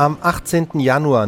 Am 18. Januar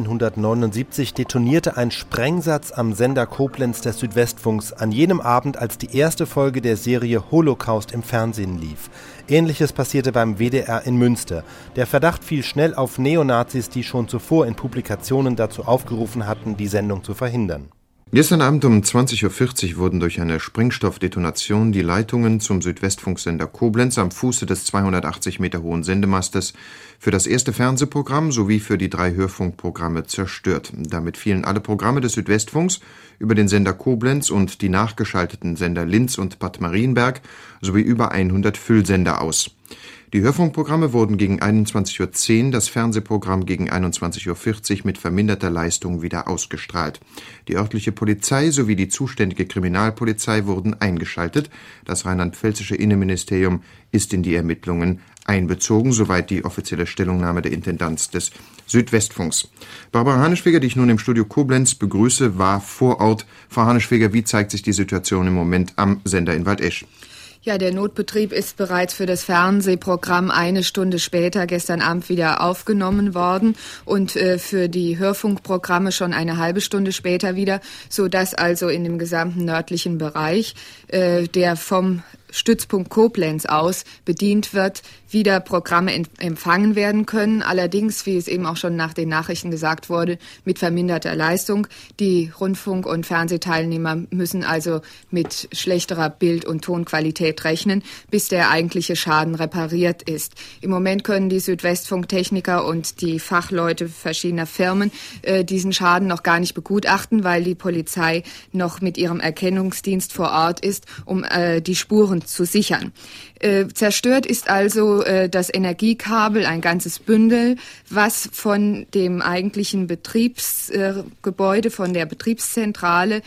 1979 detonierte ein Sprengsatz am Sender Koblenz des Südwestfunks an jenem Abend, als die erste Folge der Serie Holocaust im Fernsehen lief. Ähnliches passierte beim WDR in Münster. Der Verdacht fiel schnell auf Neonazis, die schon zuvor in Publikationen dazu aufgerufen hatten, die Sendung zu verhindern. Gestern Abend um 20.40 Uhr wurden durch eine Sprengstoffdetonation die Leitungen zum Südwestfunksender Koblenz am Fuße des 280 Meter hohen Sendemastes für das erste Fernsehprogramm sowie für die 3 Hörfunkprogramme zerstört. Damit fielen alle Programme des Südwestfunks über den Sender Koblenz und die nachgeschalteten Sender Linz und Bad Marienberg sowie über 100 Füllsender aus. Die Hörfunkprogramme wurden gegen 21.10 Uhr, das Fernsehprogramm gegen 21.40 Uhr mit verminderter Leistung wieder ausgestrahlt. Die örtliche Polizei sowie die zuständige Kriminalpolizei wurden eingeschaltet. Das rheinland-pfälzische Innenministerium ist in die Ermittlungen einbezogen, soweit die offizielle Stellungnahme der Intendanz des Südwestfunks. Barbara Haneschweger, die ich nun im Studio Koblenz begrüße, war vor Ort. Frau Haneschweger, wie zeigt sich die Situation im Moment am Sender in Waldesch? Ja, der Notbetrieb ist bereits für das Fernsehprogramm eine Stunde später gestern Abend wieder aufgenommen worden und für die Hörfunkprogramme schon eine halbe Stunde später wieder, sodass also in dem gesamten nördlichen Bereich, der vom Stützpunkt Koblenz aus bedient wird, wieder Programme empfangen werden können. Allerdings, wie es eben auch schon nach den Nachrichten gesagt wurde, mit verminderter Leistung. Die Rundfunk- und Fernsehteilnehmer müssen also mit schlechterer Bild- und Tonqualität rechnen, bis der eigentliche Schaden repariert ist. Im Moment können die Südwestfunktechniker und die Fachleute verschiedener Firmen diesen Schaden noch gar nicht begutachten, weil die Polizei noch mit ihrem Erkennungsdienst vor Ort ist, um die Spuren zu sichern. Zerstört ist also das Energiekabel, ein ganzes Bündel, was von dem eigentlichen Betriebsgebäude, von der Betriebszentrale,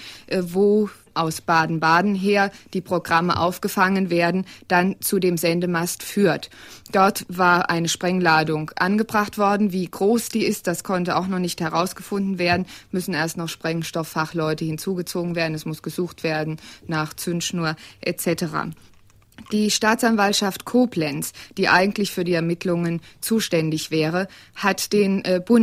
wo aus Baden-Baden her die Programme aufgefangen werden, dann zu dem Sendemast führt. Dort war eine Sprengladung angebracht worden. Wie groß die ist, das konnte auch noch nicht herausgefunden werden. Müssen erst noch Sprengstofffachleute hinzugezogen werden. Es muss gesucht werden nach Zündschnur etc. Die Staatsanwaltschaft Koblenz, die eigentlich für die Ermittlungen zuständig wäre, hat den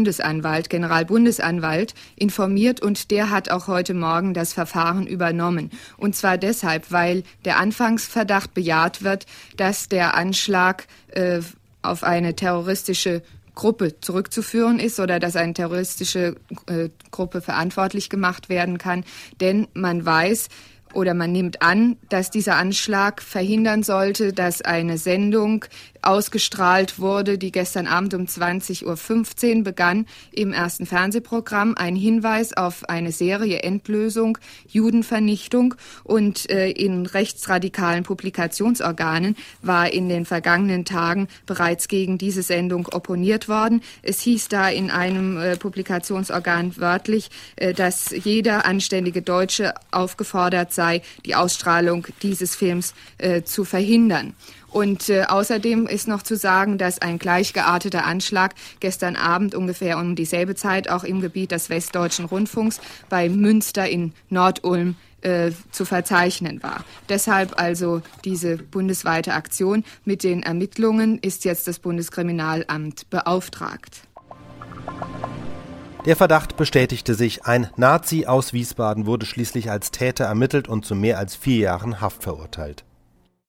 Generalbundesanwalt informiert und der hat auch heute Morgen das Verfahren übernommen. Und zwar deshalb, weil der Anfangsverdacht bejaht wird, dass der Anschlag auf eine terroristische Gruppe zurückzuführen ist oder dass eine terroristische Gruppe verantwortlich gemacht werden kann. Denn man weiß, oder man nimmt an, dass dieser Anschlag verhindern sollte, dass eine Sendung ausgestrahlt wurde, die gestern Abend um 20.15 Uhr begann im ersten Fernsehprogramm. Ein Hinweis auf eine Serie Endlösung, Judenvernichtung. Und in rechtsradikalen Publikationsorganen war in den vergangenen Tagen bereits gegen diese Sendung opponiert worden. Es hieß da in einem Publikationsorgan wörtlich, dass jeder anständige Deutsche aufgefordert sei, die Ausstrahlung dieses Films zu verhindern. Und außerdem ist noch zu sagen, dass ein gleichgearteter Anschlag gestern Abend ungefähr um dieselbe Zeit auch im Gebiet des Westdeutschen Rundfunks bei Münster in Nord-Ulm zu verzeichnen war. Deshalb also diese bundesweite Aktion. Mit den Ermittlungen ist jetzt das Bundeskriminalamt beauftragt. Der Verdacht bestätigte sich. Ein Nazi aus Wiesbaden wurde schließlich als Täter ermittelt und zu mehr als 4 Jahren Haft verurteilt.